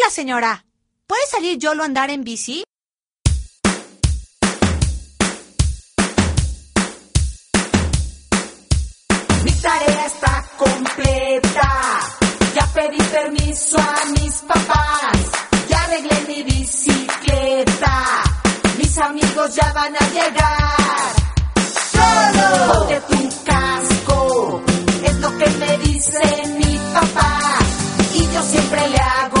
Oiga, señora, ¿puede salir Yolo a andar en bici? Mi tarea está completa. Ya pedí permiso a mis papás. Ya arreglé mi bicicleta. Mis amigos ya van a llegar. ¡Yolo! Ponte tu casco. Es lo que me dice mi papá. Y yo siempre le hago